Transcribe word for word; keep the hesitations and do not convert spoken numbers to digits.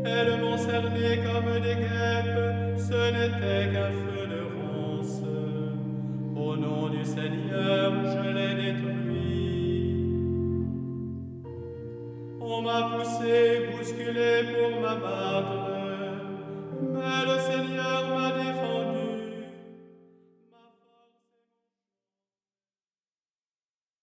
Elles m'ont cerné comme des guêpes, ce n'était qu'un feu de ronce. Au nom du Seigneur, je les détruis. On m'a poussé, bousculé pour m'abattre, mais le Seigneur m'a défendu.